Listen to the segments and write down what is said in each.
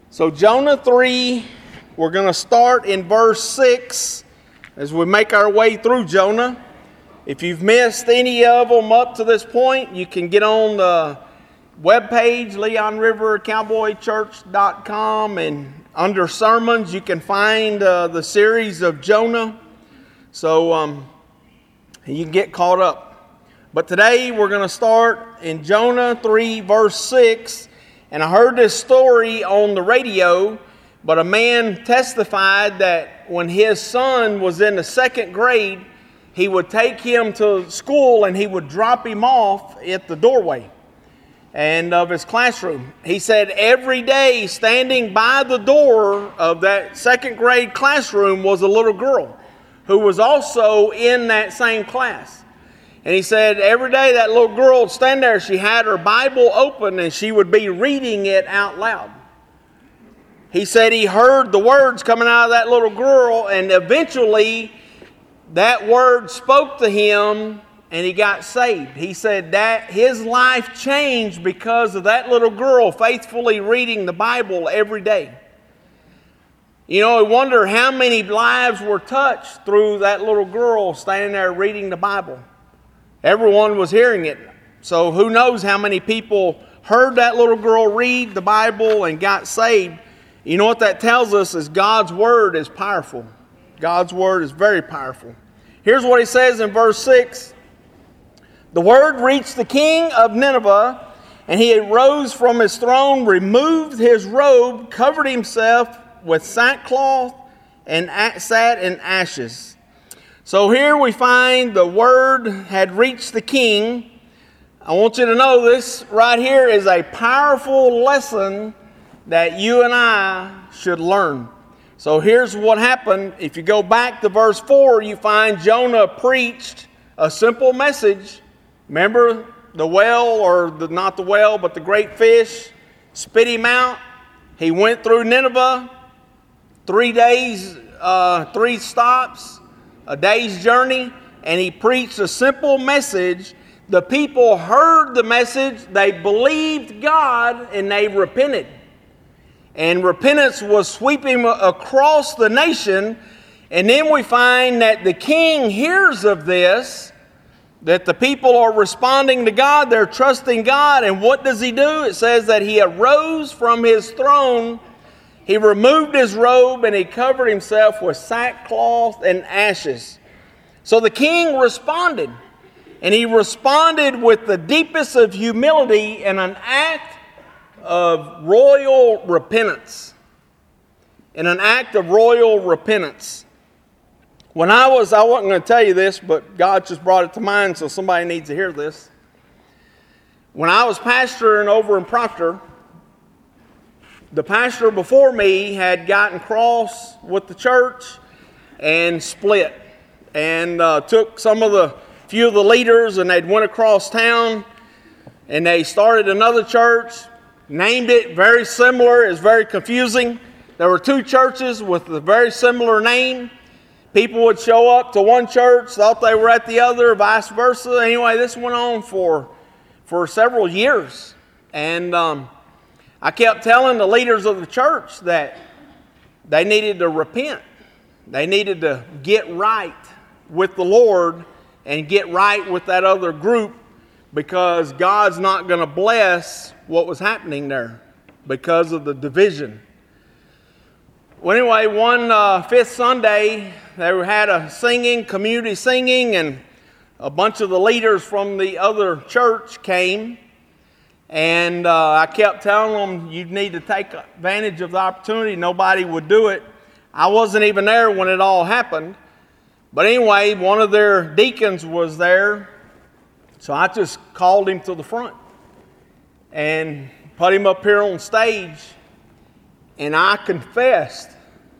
So Jonah 3, we're going to start in verse 6 as we make our way through Jonah. If you've missed any of them up to this point, you can get on the webpage, LeonRiverCowboyChurch.com, and under sermons you can find the series of Jonah. So you can get caught up. But today we're going to start in Jonah 3 verse 6. And I heard this story on the radio, but a man testified that when his son was in the second grade, he would take him to school and he would drop him off at the doorway and of his classroom. He said every day standing by the door of that second grade classroom was a little girl who was also in that same class. And he said every day that little girl would stand there, she had her Bible open and she would be reading it out loud. He said he heard the words coming out of that little girl, and eventually that word spoke to him and he got saved. He said that his life changed because of that little girl faithfully reading the Bible every day. You know, I wonder how many lives were touched through that little girl standing there reading the Bible. Everyone was hearing it. So who knows how many people heard that little girl read the Bible and got saved. You know what that tells us is God's Word is powerful. God's Word is very powerful. Here's what he says in verse 6. The word reached the king of Nineveh, and he arose from his throne, removed his robe, covered himself with sackcloth, and sat in ashes. So here we find the word had reached the king. I want you to know this right here is a powerful lesson that you and I should learn. So here's what happened. If you go back to verse 4, you find Jonah preached a simple message. Remember the well, or not the well, but the great fish spit him out. He went through Nineveh, 3 days, 3 stops, a day's journey, and he preached a simple message. The people heard the message, they believed God, and they repented. And repentance was sweeping across the nation. And then we find that the king hears of this, that the people are responding to God, they're trusting God. And what does he do? It says that he arose from his throne, he removed his robe, and he covered himself with sackcloth and ashes. So the king responded. And he responded with the deepest of humility and an act of royal repentance. In an act of royal repentance. When I wasn't going to tell you this, but God just brought it to mind, so somebody needs to hear this. When I was pastoring over in Proctor, the pastor before me had gotten cross with the church and split. And took few of the leaders, and they'd went across town, and they started another church. Named it very similar. It's very confusing. There were 2 churches with a very similar name. People would show up to one church, thought they were at the other, vice versa. Anyway, this went on for several years. And I kept telling the leaders of the church that they needed to repent. They needed to get right with the Lord and get right with that other group, because God's not going to bless what was happening there because of the division. Well, anyway, one fifth Sunday, they had a community singing, and a bunch of the leaders from the other church came. And I kept telling them, you need to take advantage of the opportunity. Nobody would do it. I wasn't even there when it all happened. But anyway, one of their deacons was there. So I just called him to the front and put him up here on stage. And I confessed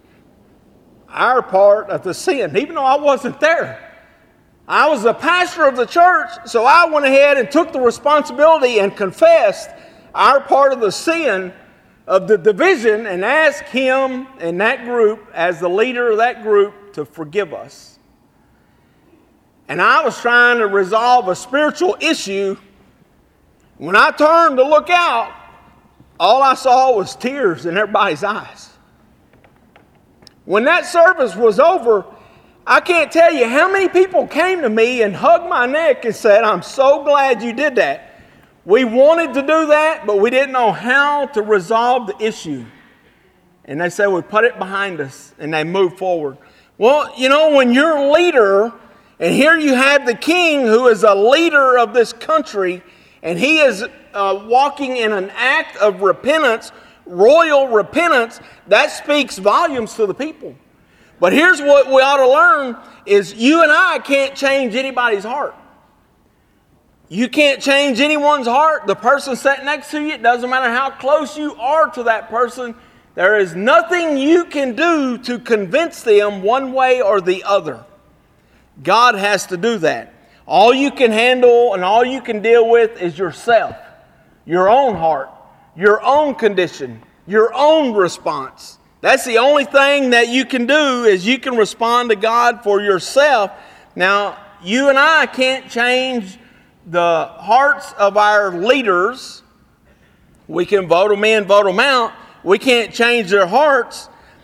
our part of the sin, even though I wasn't there. I was the pastor of the church, so I went ahead and took the responsibility and confessed our part of the sin of the division and asked him and that group, as the leader of that group, to forgive us. And I was trying to resolve a spiritual issue. When I turned to look out, all I saw was tears in everybody's eyes. When that service was over, I can't tell you how many people came to me and hugged my neck and said, I'm so glad you did that. We wanted to do that, but we didn't know how to resolve the issue. And they said, we put it behind us, and they moved forward. Well, you know, when you're a leader, and here you have the king who is a leader of this country, and he is walking in an act of repentance, royal repentance, that speaks volumes to the people. But here's what we ought to learn is you and I can't change anybody's heart. You can't change anyone's heart. The person sitting next to you, it doesn't matter how close you are to that person, there is nothing you can do to convince them one way or the other. God has to do that. All you can handle and all you can deal with is yourself, your own heart, your own condition, your own response. That's the only thing that you can do is you can respond to God for yourself. Now, you and I can't change the hearts of our leaders. We can vote them in, vote them out. We can't change their hearts.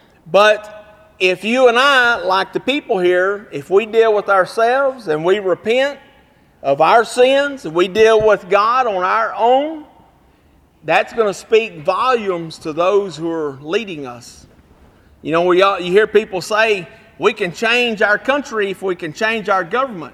But if you and I, like the people here, if we deal with ourselves and we repent of our sins and we deal with God on our own, that's going to speak volumes to those who are leading us. You know, you hear people say, we can change our country if we can change our government.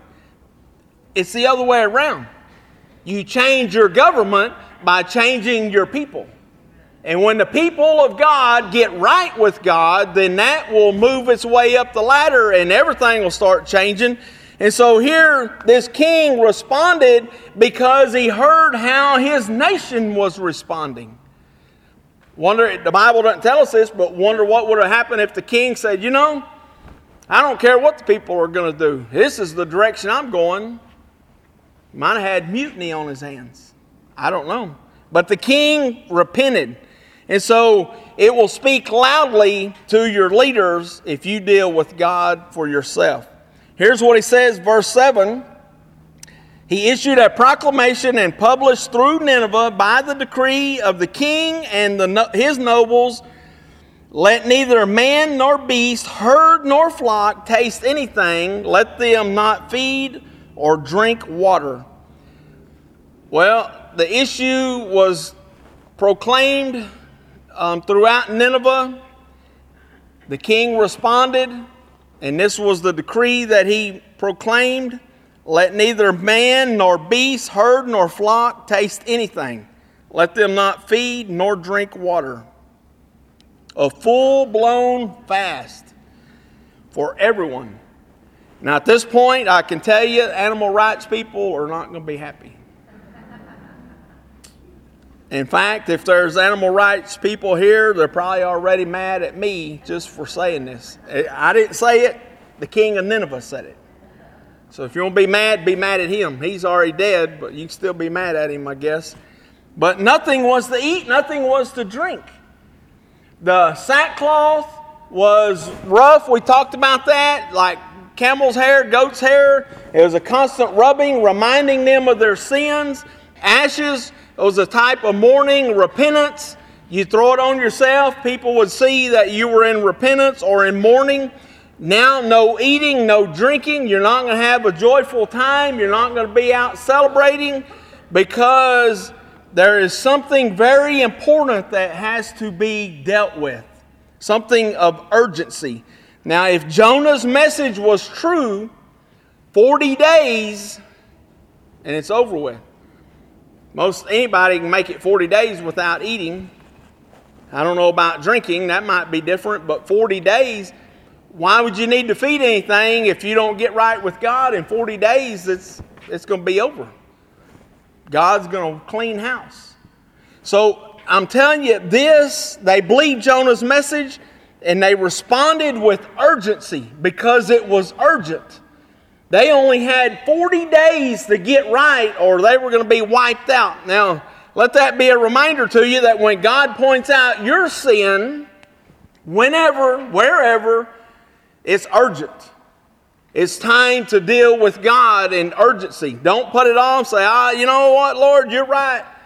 It's the other way around. You change your government by changing your people. And when the people of God get right with God, then that will move its way up the ladder and everything will start changing. And so here, this king responded because he heard how his nation was responding. Wonder, the Bible doesn't tell us this, but wonder what would have happened if the king said, you know, I don't care what the people are going to do. This is the direction I'm going. Might have had mutiny on his hands. I don't know. But the king repented. And so it will speak loudly to your leaders if you deal with God for yourself. Here's what he says, verse 7. He issued a proclamation and published through Nineveh by the decree of the king and his nobles, let neither man nor beast, herd nor flock taste anything. Let them not feed or drink water. Well, the issue was proclaimed throughout Nineveh. The king responded, and this was the decree that he proclaimed. Let neither man nor beast, herd nor flock taste anything. Let them not feed nor drink water. A full-blown fast for everyone. Now at this point, I can tell you, animal rights people are not going to be happy. In fact, if there's animal rights people here, they're probably already mad at me just for saying this. I didn't say it. The king of Nineveh said it. So if you want to be mad at him. He's already dead, but you can still be mad at him, I guess. But nothing was to eat, nothing was to drink. The sackcloth was rough. We talked about that, like camel's hair, goat's hair. It was a constant rubbing, reminding them of their sins. Ashes, it was a type of mourning, repentance. You throw it on yourself, people would see that you were in repentance or in mourning. Now, no eating, no drinking. You're not going to have a joyful time. You're not going to be out celebrating because there is something very important that has to be dealt with. Something of urgency. Now, if Jonah's message was true, 40 days and it's over with. Most anybody can make it 40 days without eating. I don't know about drinking. That might be different, but 40 days, why would you need to feed anything if you don't get right with God? In 40 days, it's going to be over. God's going to clean house. So I'm telling you this, they believed Jonah's message and they responded with urgency because it was urgent. They only had 40 days to get right or they were going to be wiped out. Now, let that be a reminder to you that when God points out your sin, whenever, wherever, it's urgent. It's time to deal with God in urgency. Don't put it off and say, you know what, Lord, you're right.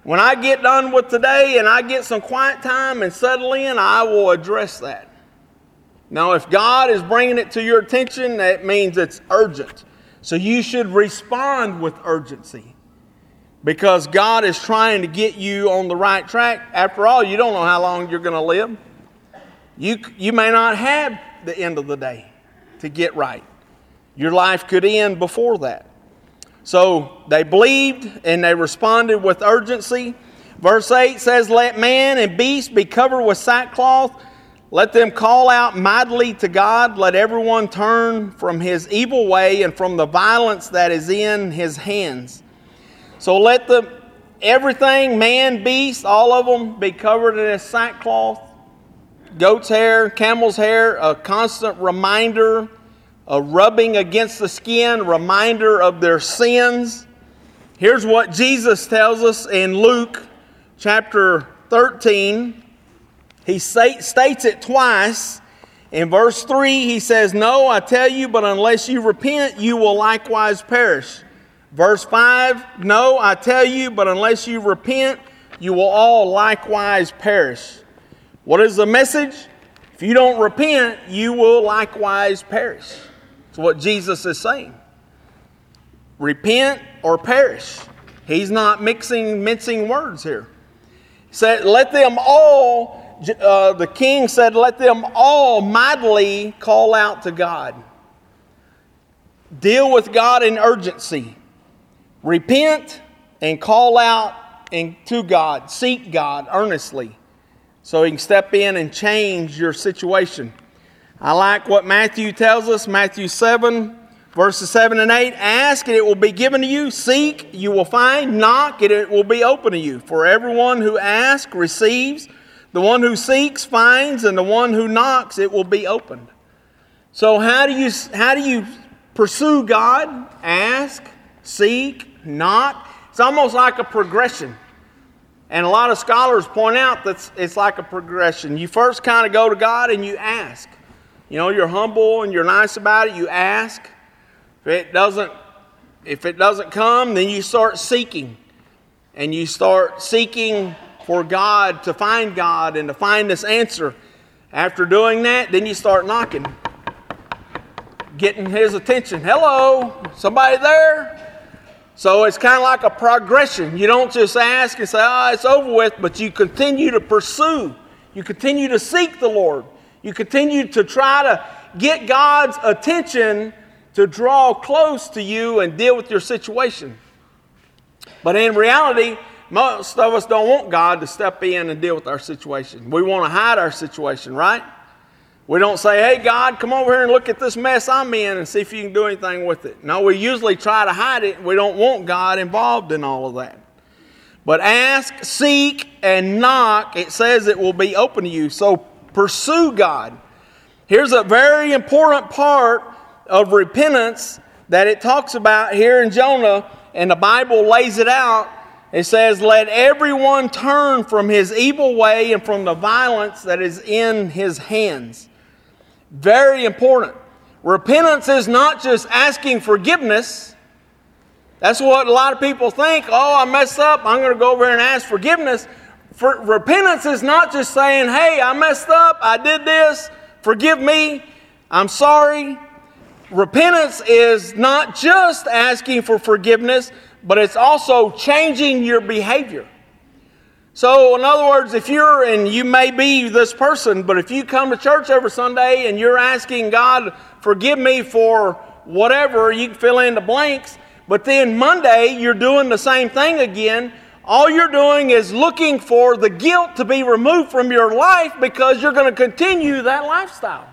When I get done with today and I get some quiet time and settle in, I will address that. Now, if God is bringing it to your attention, that means it's urgent. So you should respond with urgency, because God is trying to get you on the right track. After all, you don't know how long you're going to live. You may not have the end of the day to get right. Your life could end before that. So they believed and they responded with urgency. Verse 8 says, "Let man and beast be covered with sackcloth. Let them call out mightily to God. Let everyone turn from his evil way and from the violence that is in his hands." So let everything, man, beast, all of them, be covered in this sackcloth. Goat's hair, camel's hair, a constant reminder, a rubbing against the skin, reminder of their sins. Here's what Jesus tells us in Luke chapter 13. He states it twice. In verse 3, he says, "No, I tell you, but unless you repent, you will likewise perish." Verse 5, "No, I tell you, but unless you repent, you will all likewise perish." What is the message? If you don't repent, you will likewise perish. That's what Jesus is saying. Repent or perish. He's not mincing words here. He said, let them all, the king said, let them all mightily call out to God. Deal with God in urgency. Repent and call out to God. Seek God earnestly, so He can step in and change your situation. I like what Matthew tells us, Matthew 7, verses 7 and 8. "Ask, and it will be given to you. Seek, you will find. Knock, and it will be open to you. For everyone who asks receives. The one who seeks finds, and the one who knocks, it will be opened." So how do you pursue God? Ask, seek, knock. It's almost like a progression. And a lot of scholars point out that it's like a progression. You first kind of go to God and you ask. You know, you're humble and you're nice about it. You ask. If it doesn't come, then you start seeking. And you start seeking for God, to find God and to find this answer. After doing that, then you start knocking. Getting His attention. "Hello, somebody there?" So it's kind of like a progression. You don't just ask and say, "Oh, it's over with," but you continue to pursue. You continue to seek the Lord. You continue to try to get God's attention to draw close to you and deal with your situation. But in reality, most of us don't want God to step in and deal with our situation. We want to hide our situation, right? We don't say, "Hey, God, come over here and look at this mess I'm in and see if you can do anything with it." No, we usually try to hide it. We don't want God involved in all of that. But ask, seek, and knock, it says it will be open to you. So pursue God. Here's a very important part of repentance that it talks about here in Jonah, and the Bible lays it out. It says, "Let everyone turn from his evil way and from the violence that is in his hands." Very important. Repentance is not just asking forgiveness. That's what a lot of people think. "Oh, I messed up. I'm going to go over here and ask forgiveness." Repentance is not just saying, "Hey, I messed up. I did this. Forgive me. I'm sorry." Repentance is not just asking for forgiveness, but it's also changing your behavior. So in other words, and you may be this person, but if you come to church every Sunday and you're asking God, "Forgive me for whatever," you can fill in the blanks, but then Monday you're doing the same thing again, all you're doing is looking for the guilt to be removed from your life because you're going to continue that lifestyle.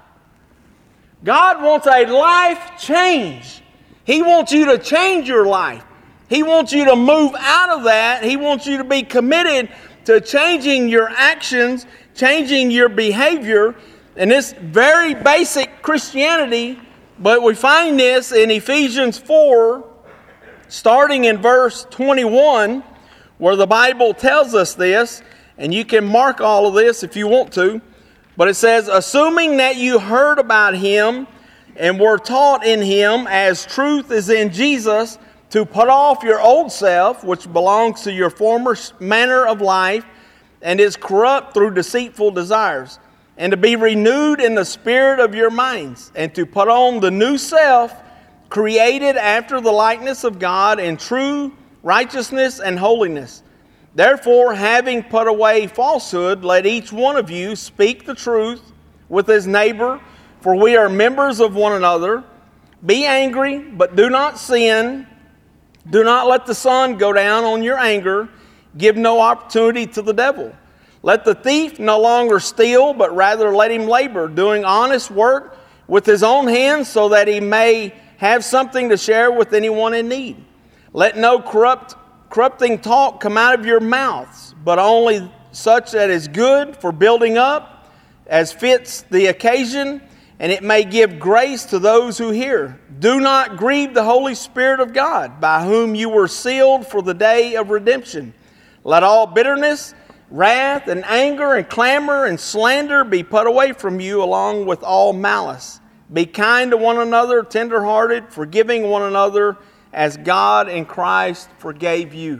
God wants a life change. He wants you to change your life. He wants you to move out of that. He wants you to be committed to changing your actions, changing your behavior. And this very basic Christianity, but we find this in Ephesians 4, starting in verse 21, where the Bible tells us this, and you can mark all of this if you want to. But it says, "Assuming that you heard about Him and were taught in Him as truth is in Jesus, to put off your old self, which belongs to your former manner of life, and is corrupt through deceitful desires, and to be renewed in the spirit of your minds, and to put on the new self, created after the likeness of God in true righteousness and holiness. Therefore, having put away falsehood, let each one of you speak the truth with his neighbor, for we are members of one another. Be angry, but do not sin. Do not let the sun go down on your anger. Give no opportunity to the devil. Let the thief no longer steal, but rather let him labor, doing honest work with his own hands, so that he may have something to share with anyone in need. Let no corrupting talk come out of your mouths, but only such that is good for building up, as fits the occasion, and it may give grace to those who hear. Do not grieve the Holy Spirit of God, by whom you were sealed for the day of redemption. Let all bitterness, wrath, and anger, and clamor, and slander be put away from you, along with all malice. Be kind to one another, tenderhearted, forgiving one another, as God in Christ forgave you.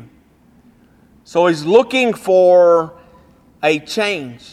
So he's looking for a change.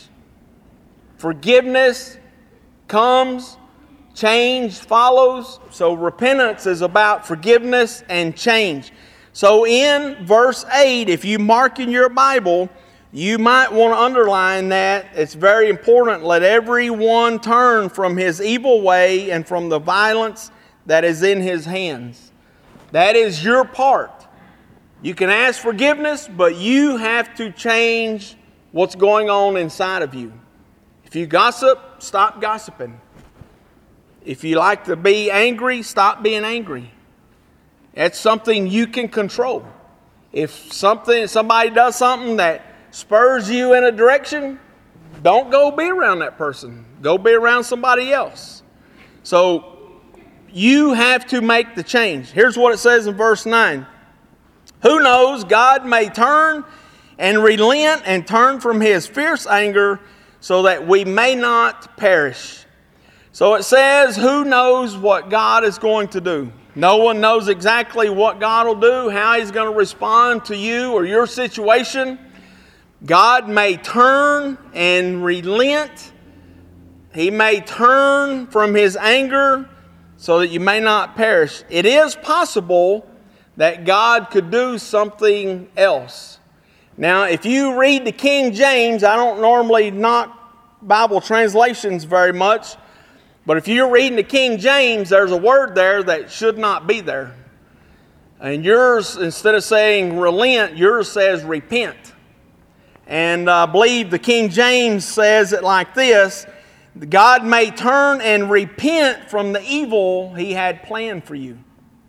Forgiveness comes, change follows. So repentance is about forgiveness and change. So in verse 8, if you mark in your Bible, you might want to underline that. It's very important. Let everyone turn from his evil way and from the violence that is in his hands. That is your part. You can ask forgiveness, but you have to change what's going on inside of you. If you gossip, stop gossiping. If you like to be angry, stop being angry. That's something you can control. If somebody does something that spurs you in a direction, don't go be around that person. Go be around somebody else. So you have to make the change. Here's what it says in verse 9. Who knows, God may turn and relent and turn from his fierce anger, so that we may not perish. So it says, who knows what God is going to do? No one knows exactly what God will do, how he's going to respond to you or your situation. God may turn and relent. He may turn from his anger so that you may not perish. It is possible that God could do something else. Now, if you read the King James, I don't normally knock Bible translations very much, but if you're reading the King James, there's a word there that should not be there. And yours, instead of saying relent, yours says repent. And I believe the King James says it like this: God may turn and repent from the evil he had planned for you.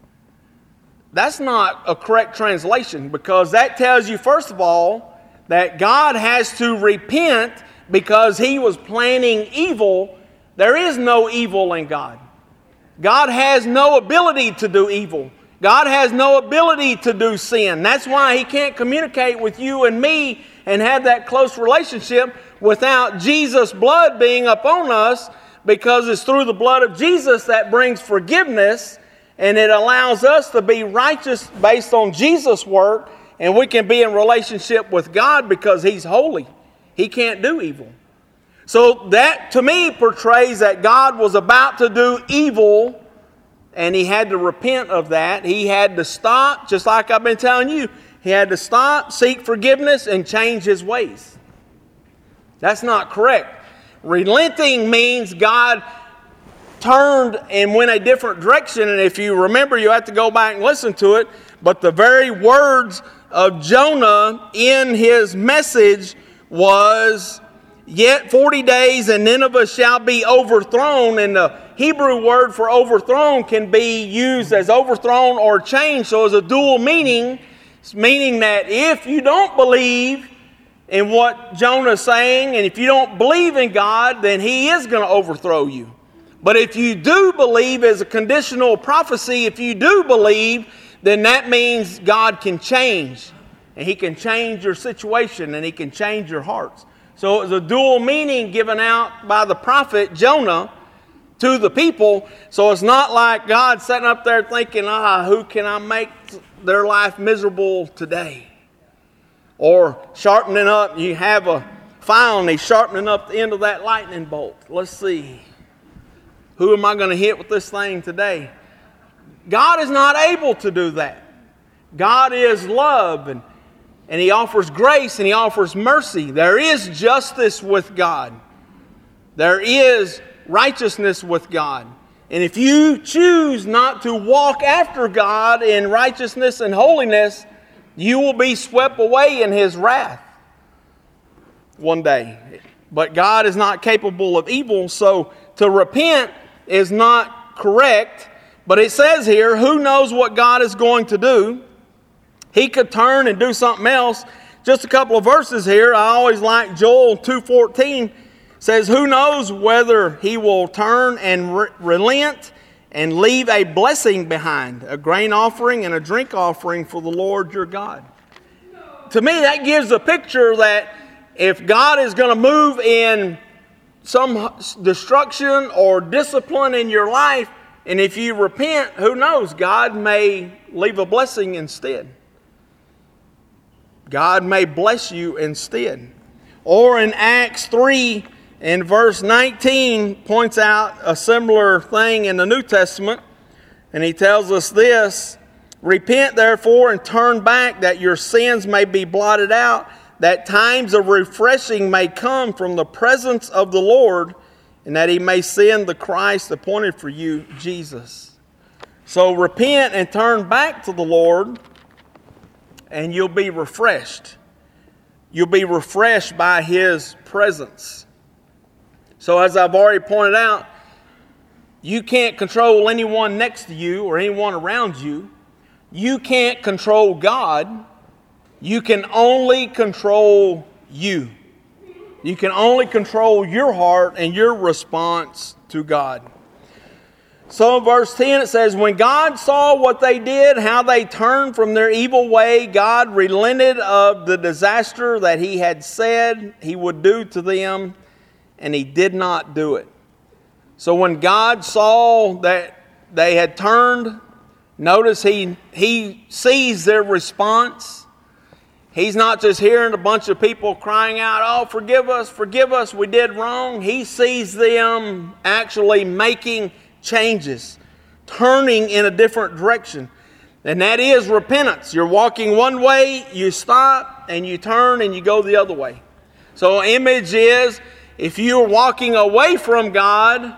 That's not a correct translation, because that tells you, first of all, that God has to repent because he was planning evil. There is no evil in God. God has no ability to do evil. God has no ability to do sin. That's why he can't communicate with you and me and have that close relationship without Jesus' blood being upon us, because it's through the blood of Jesus that brings forgiveness, and it allows us to be righteous based on Jesus' work, and we can be in relationship with God because he's holy. He can't do evil. So that, to me, portrays that God was about to do evil, and he had to repent of that. He had to stop, just like I've been telling you. He had to stop, seek forgiveness, and change his ways. That's not correct. Relenting means God turned and went a different direction. And if you remember, you have to go back and listen to it. But the very words of Jonah in his message was, yet 40 days and Nineveh shall be overthrown. And the Hebrew word for overthrown can be used as overthrown or changed. So it's a dual meaning. It's meaning that if you don't believe in what Jonah's saying, and if you don't believe in God, then he is going to overthrow you. But if you do believe, as a conditional prophecy, if you do believe, then that means God can change. And he can change your situation, and he can change your hearts. So it was a dual meaning given out by the prophet Jonah to the people. So it's not like God sitting up there thinking, who can I make their life miserable today? Or sharpening up, you have a file and he's sharpening up the end of that lightning bolt. Let's see. Who am I going to hit with this thing today? God is not able to do that. God is love, and He offers grace and He offers mercy. There is justice with God. There is righteousness with God. And if you choose not to walk after God in righteousness and holiness, you will be swept away in His wrath one day. But God is not capable of evil, so to repent is not correct. But it says here, who knows what God is going to do? He could turn and do something else. Just a couple of verses here. I always like Joel 2:14. Says, who knows whether He will turn and relent and leave a blessing behind, a grain offering and a drink offering for the Lord your God. To me, that gives a picture that if God is going to move in some destruction or discipline in your life, and if you repent, who knows, God may leave a blessing instead. God may bless you instead. Or in Acts 3, in verse 19, points out a similar thing in the New Testament. And he tells us this, repent therefore and turn back that your sins may be blotted out, that times of refreshing may come from the presence of the Lord, and that He may send the Christ appointed for you, Jesus. So repent and turn back to the Lord, and you'll be refreshed. You'll be refreshed by His presence. So as I've already pointed out, you can't control anyone next to you or anyone around you. You can't control God. You can only control you. You can only control your heart and your response to God. So in verse 10 it says, when God saw what they did, how they turned from their evil way, God relented of the disaster that He had said He would do to them, and He did not do it. So when God saw that they had turned, notice He sees their response. He's not just hearing a bunch of people crying out, oh, forgive us, we did wrong. He sees them actually making changes, turning in a different direction. And that is repentance. You're walking one way, you stop, and you turn and you go the other way. So image is, if you're walking away from God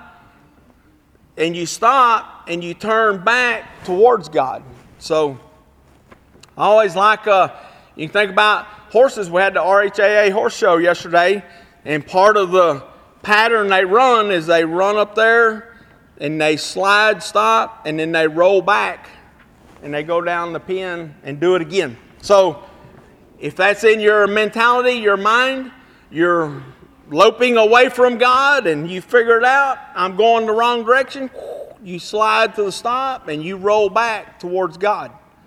and you stop and you turn back towards God. So I always like, you can think about horses. We had the RHAA horse show yesterday, and part of the pattern they run is they run up there and they slide, stop, and then they roll back and they go down the pen and do it again. So if that's in your mentality, your mind, you're loping away from God and you figure it out, I'm going the wrong direction, you slide to the stop and you roll back towards God.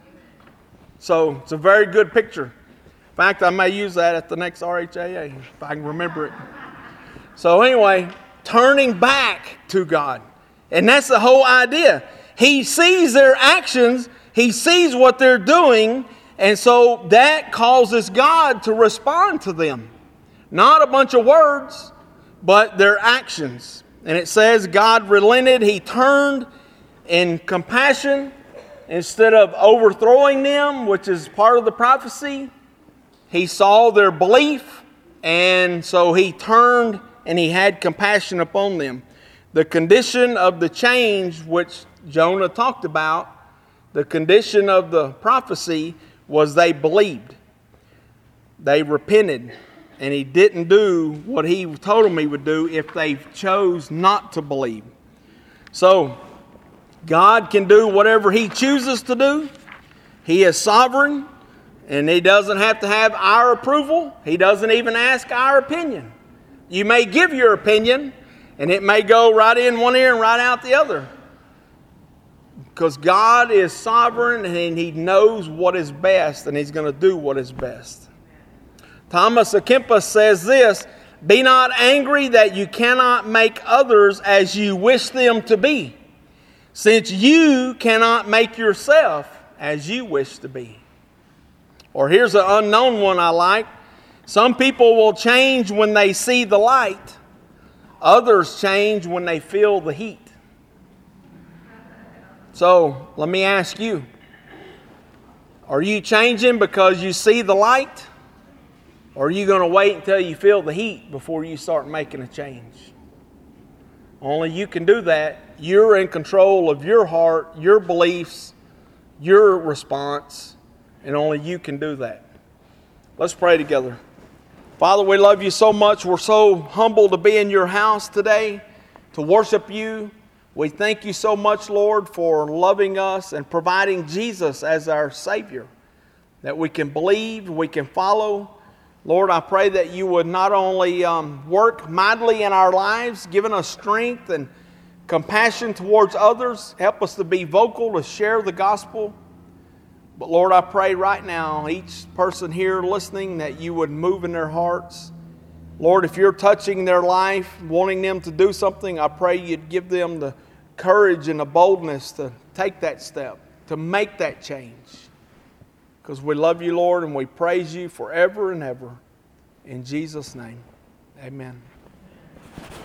So it's a very good picture. In fact, I may use that at the next RHAA if I can remember it. So anyway, turning back to God. And that's the whole idea. He sees their actions. He sees what they're doing. And so that causes God to respond to them. Not a bunch of words, but their actions. And it says God relented. He turned in compassion. Instead of overthrowing them, which is part of the prophecy, He saw their belief, and so He turned and He had compassion upon them. The condition of the change, which Jonah talked about, the condition of the prophecy was they believed. They repented, and He didn't do what He told them He would do if they chose not to believe. So God can do whatever He chooses to do. He is sovereign, and He doesn't have to have our approval. He doesn't even ask our opinion. You may give your opinion, and it may go right in one ear and right out the other. Because God is sovereign, and He knows what is best, and He's going to do what is best. Thomas à Kempis says this, Be not angry that you cannot make others as you wish them to be, since you cannot make yourself as you wish to be. Or here's an unknown one I like. Some people will change when they see the light. Others change when they feel the heat. So let me ask you, are you changing because you see the light? Or are you going to wait until you feel the heat before you start making a change? Only you can do that. You're in control of your heart, your beliefs, your response, and only you can do that. Let's pray together. Father, we love you so much. We're so humbled to be in your house today to worship you. We thank you so much, Lord, for loving us and providing Jesus as our Savior, that we can believe, we can follow. Lord, I pray that you would not only work mightily in our lives, giving us strength and compassion towards others, help us to be vocal to share the gospel. But Lord, I pray right now, each person here listening, that you would move in their hearts. Lord, if you're touching their life, wanting them to do something, I pray you'd give them the courage and the boldness to take that step, to make that change. Because we love you, Lord, and we praise you forever and ever. In Jesus' name, amen.